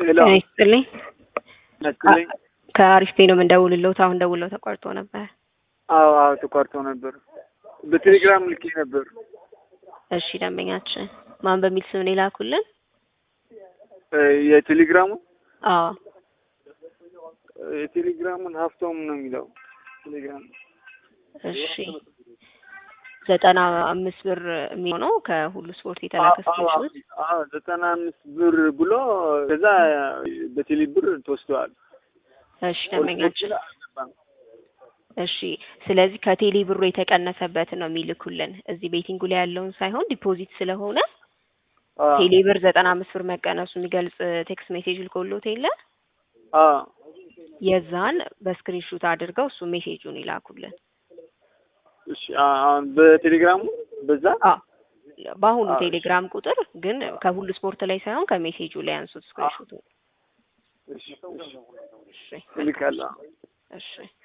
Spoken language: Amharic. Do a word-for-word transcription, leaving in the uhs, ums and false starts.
ሄሎ ይስጥልኝ ነጥልኝ ከአሪፍ ፔ ነው የምንደውልልዎት። አሁን ደውለው ተቋርጦ ነበር። አዎ አዎ ተቋርጦ ነበር። በቴሌግራም ልኬ ነበር። እሺ ደንበኛችን ማን በሚል ስም ነው የላኩልን? የቴሌግራሙ አዎ የቴሌግራሙን ሀፍቶም ነው የሚለው ቴሌግራም። እሺ ዘጠና አምስት ብር የሚሆነው ከሁሉ ስፖርት የተላከ ስክሪንሾት። አዎ ዘጠና አምስት ብር ብሎ ከዛ በቴሌ ብር ተወስደዋል። እሺ ደንበኛችን እሺ ስለዚህ ከቴሌ ብሩ የተቀነሰበት ነው የሚልኩልን። እዚህ ቤቲንጉ ላይ ያለውን ሳይሆን ዲፖዚት ስለሆነ ቴሌ ብር ዘጠና አምስት ብር መቀነሱ የሚገልጽ ቴክስት ሜሴጅ ልኮልዎት የለ? አዎ የዛን በስክሪንሾት አድርገው እሱ ሜሴጁን ይላኩልን። እሺ አሁን በቴሌግራሙ በዛ አዎ በአሁኑ ቴሌግራም ቁጥር ግን ከሁሉ ስፖርት ላይ ሳይሆን ከሜሴጁ ላይ አንሱት ስክሪንሾቱ። እሺ እሺ ልካለሁ። እሺ